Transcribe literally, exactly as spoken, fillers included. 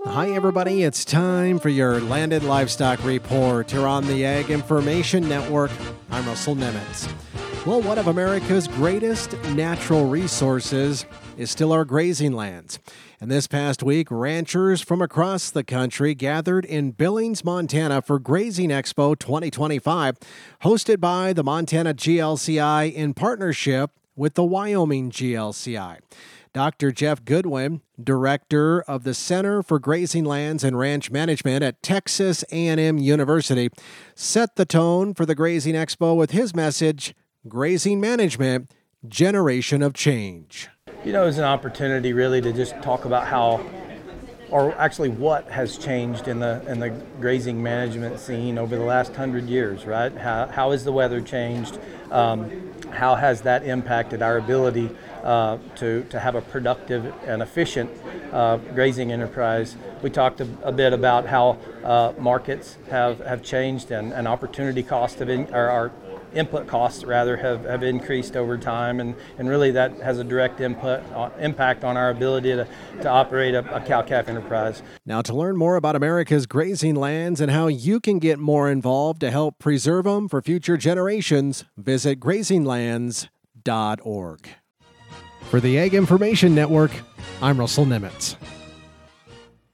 Hi, everybody. It's time for your Landed Livestock Report here on the Ag Information Network. I'm Russell Nemitz. Well, one of America's greatest natural resources is still our grazing lands. And this past week, ranchers from across the country gathered in Billings, Montana for Grazing Expo twenty twenty-five, hosted by the Montana G L C I in partnership with the Wyoming G L C I. Doctor Jeff Goodwin, director of the Center for Grazing Lands and Ranch Management at Texas A and M University, set the tone for the Grazing Expo with his message, Grazing Management, Generation of Change. You know, it's an opportunity really to just talk about how, or actually what has changed in the in the grazing management scene over the last hundred years, right? How, how has the weather changed? Um, how has that impacted our ability uh, to, to have a productive and efficient uh, grazing enterprise? We talked a, a bit about how uh, markets have, have changed and, and opportunity costs have in, or our input costs rather have, have increased over time, and, and really that has a direct input uh, impact on our ability to, to operate a, a cow-calf enterprise. Now, to learn more about America's grazing lands and how you can get more involved to help preserve them for future generations, visit grazing lands dot org. For the Ag Information Network, I'm Russell Nemitz.